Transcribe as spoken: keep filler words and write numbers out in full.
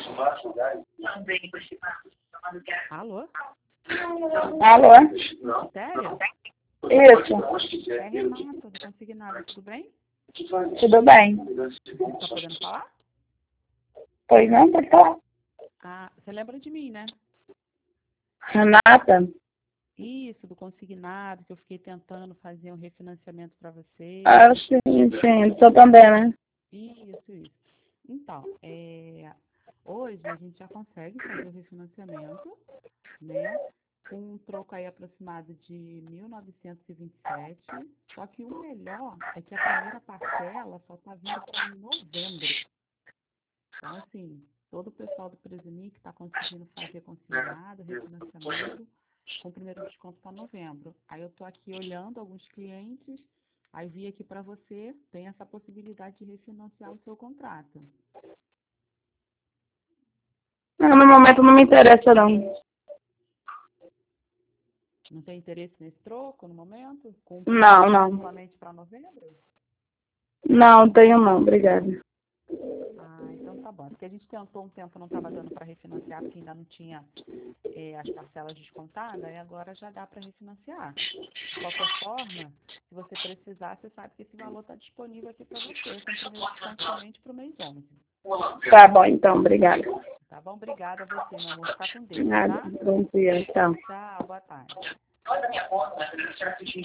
Alô? Alô? Sério? Isso. É Renata, do Consignado, tudo bem? Tudo bem? Tá podendo falar? Pois não, pode falar. Ah, você lembra de mim, né? Renata? Isso, do Consignado, que eu fiquei tentando fazer um refinanciamento para você. Ah, sim, sim. Sou também, né? Isso, isso. Então, é, hoje a gente já consegue fazer o refinanciamento, né? Com um troco aí aproximado de mil novecentos e vinte e sete. Só que o melhor é que a primeira parcela só está vindo para novembro. Então, assim, todo o pessoal do Presunic está conseguindo fazer consignado, refinanciamento, com o primeiro desconto para novembro. Aí eu estou aqui olhando alguns clientes, aí vi aqui para você, tem essa possibilidade de refinanciar o seu contrato. Não, no momento não me interessa, não. Não tem interesse nesse troco no momento? Com Não, não. somente para novembro? Não, tenho não. Obrigada. Ah, então tá bom. Porque a gente tentou um tempo, não estava dando para refinanciar, porque ainda não tinha é, as parcelas descontadas, e agora já dá para refinanciar. De qualquer forma, se você precisar, você sabe que esse valor está disponível aqui para você, com o primeiro desconto somente para o mês onze. Tá bom, então. Obrigada. Tá bom? Obrigada a você, meu amor. Fica com Deus, Nada. tá? Bom dia, então. Tchau, boa tarde.